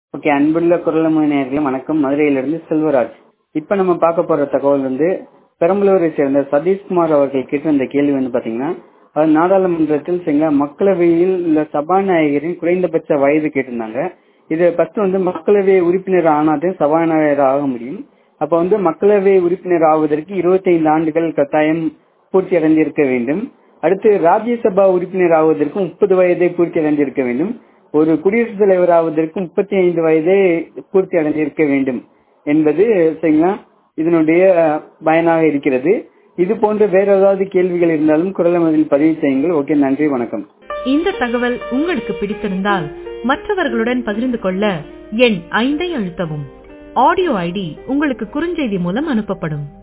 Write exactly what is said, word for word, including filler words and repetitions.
Okay, அன்புள்ள குரலமை நேயர்களே வணக்கம். மதுரையிலிருந்து செல்வராஜ். இப்ப நம்ம பார்க்க போற தகவல் வந்து பெரம்பலூரை சேர்ந்த சதீஷ்குமார் அவர்கள் கேட்ட இந்த கேள்வி வந்து பாத்தீங்கன்னா, அது நாடாளுமன்றத்தில் சரிங்களா மக்களவையில் உள்ள சபாநாயகரின் குறைந்தபட்ச வயது கேட்டிருந்தாங்க. இது ஃபர்ஸ்ட் வந்து மக்களவை உறுப்பினர் ஆனாதான் சபாநாயகர் ஆக முடியும். அப்ப வந்து மக்களவை உறுப்பினர் ஆவதற்கு இருபத்தி ஐந்து ஆண்டுகள் கட்டாயம் பூர்த்தி அடைந்திருக்க வேண்டும். அடுத்து ராஜ்யசபா உறுப்பினர் ஆவதற்கு முப்பது வயதை பூர்த்தி அடைந்திருக்க வேண்டும். ஒரு குடியரசுத் தலைவர் ஆவதற்கு முப்பத்தி ஐந்து வயதை பூர்த்தி அடைந்திருக்க வேண்டும் என்பது சரிங்களா இதனுடைய பயனாக இருக்கிறது. இது போன்ற வேற ஏதாவது கேள்விகள் இருந்தாலும் குரலமையில் பதிவு செய்யுங்கள். ஓகே, நன்றி, வணக்கம். இந்த தகவல் உங்களுக்கு பிடித்திருந்தால் மற்றவர்களுடன் பகிர்ந்து கொள்ள எண் ஐந்தை அழுத்தவும். ஆடியோ ஐடி உங்களுக்கு குறுஞ்செய்தி மூலம் அனுப்பப்படும்.